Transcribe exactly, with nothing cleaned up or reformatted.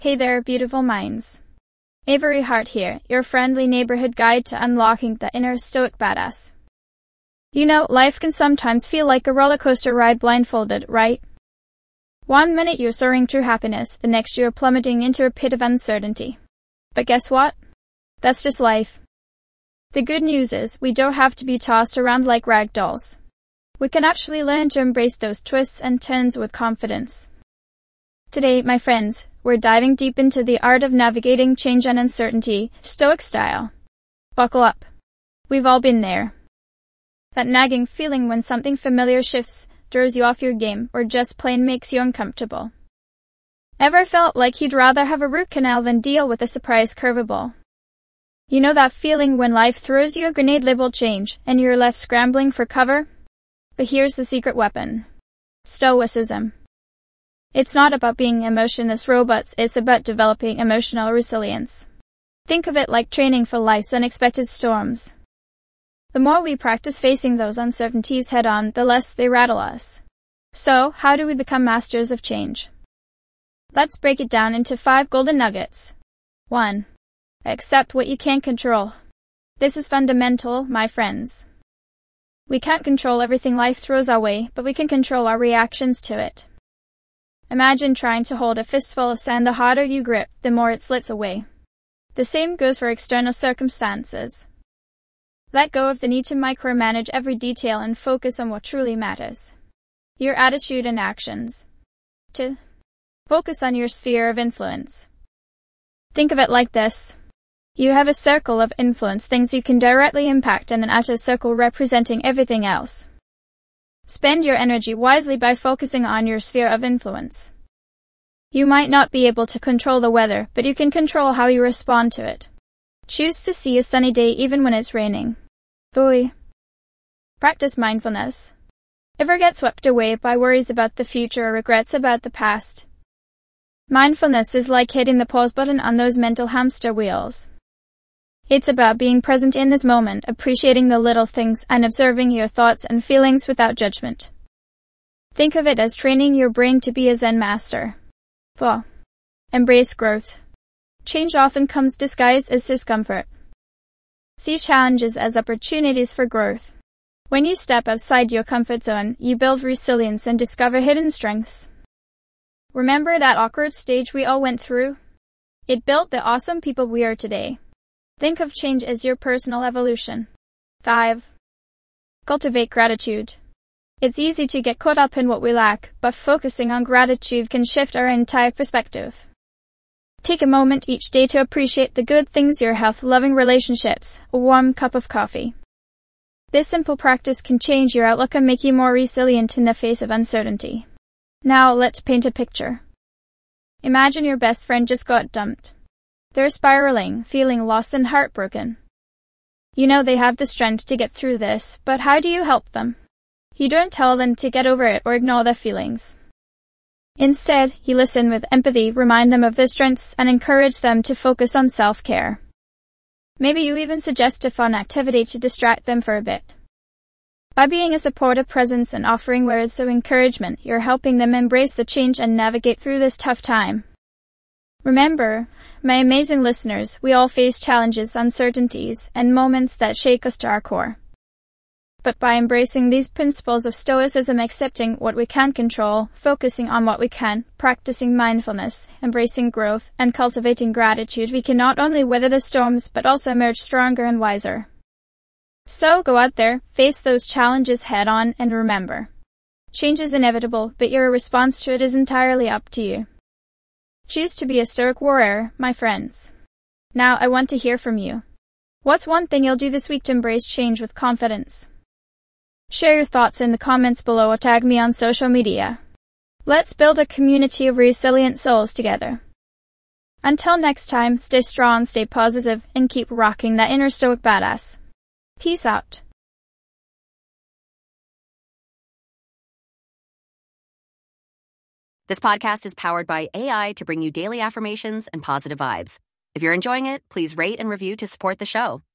Hey there, beautiful minds. Avery Hart here, your friendly neighborhood guide to unlocking the inner stoic badass. You know, life can sometimes feel like a roller coaster ride blindfolded, right? One minute you're soaring through happiness, the next you're plummeting into a pit of uncertainty. But guess what? That's just life. The good news is, we don't have to be tossed around like rag dolls. We can actually learn to embrace those twists and turns with confidence. Today, my friends, we're diving deep into the art of navigating change and uncertainty, Stoic style. Buckle up. We've all been there. That nagging feeling when something familiar shifts, throws you off your game, or just plain makes you uncomfortable. Ever felt like you'd rather have a root canal than deal with a surprise curveball? You know that feeling when life throws you a grenade-labeled change, and you're left scrambling for cover? But here's the secret weapon. Stoicism. It's not about being emotionless robots, it's about developing emotional resilience. Think of it like training for life's unexpected storms. The more we practice facing those uncertainties head-on, the less they rattle us. So, how do we become masters of change? Let's break it down into five golden nuggets. one. Accept what you can't control. This is fundamental, my friends. We can't control everything life throws our way, but we can control our reactions to it. Imagine trying to hold a fistful of sand. The harder you grip, the more it slits away. The same goes for external circumstances. Let go of the need to micromanage every detail and focus on what truly matters. Your attitude and actions. two. Focus on your sphere of influence. Think of it like this. You have a circle of influence, things you can directly impact, and an outer circle representing everything else. Spend your energy wisely by focusing on your sphere of influence. You might not be able to control the weather, but you can control how you respond to it. Choose to see a sunny day even when it's raining. three. Practice mindfulness. Ever get swept away by worries about the future or regrets about the past? Mindfulness is like hitting the pause button on those mental hamster wheels. It's about being present in this moment, appreciating the little things, and observing your thoughts and feelings without judgment. Think of it as training your brain to be a Zen master. four. Embrace growth. Change often comes disguised as discomfort. See challenges as opportunities for growth. When you step outside your comfort zone, you build resilience and discover hidden strengths. Remember that awkward stage we all went through? It built the awesome people we are today. Think of change as your personal evolution. five. Cultivate gratitude. It's easy to get caught up in what we lack, but focusing on gratitude can shift our entire perspective. Take a moment each day to appreciate the good things, your health, loving relationships, a warm cup of coffee. This simple practice can change your outlook and make you more resilient in the face of uncertainty. Now let's paint a picture. Imagine your best friend just got dumped. They're spiraling, feeling lost and heartbroken. You know they have the strength to get through this, but how do you help them? You don't tell them to get over it or ignore their feelings. Instead, you listen with empathy, remind them of their strengths, and encourage them to focus on self-care. Maybe you even suggest a fun activity to distract them for a bit. By being a supportive presence and offering words of encouragement, you're helping them embrace the change and navigate through this tough time. Remember, my amazing listeners, we all face challenges, uncertainties, and moments that shake us to our core. But by embracing these principles of Stoicism, accepting what we can't control, focusing on what we can, practicing mindfulness, embracing growth, and cultivating gratitude, we can not only weather the storms, but also emerge stronger and wiser. So go out there, face those challenges head on, and remember, change is inevitable, but your response to it is entirely up to you. Choose to be a stoic warrior, my friends. Now I want to hear from you. What's one thing you'll do this week to embrace change with confidence? Share your thoughts in the comments below or tag me on social media. Let's build a community of resilient souls together. Until next time, stay strong, stay positive, and keep rocking that inner stoic badass. Peace out. This podcast is powered by A I to bring you daily affirmations and positive vibes. If you're enjoying it, please rate and review to support the show.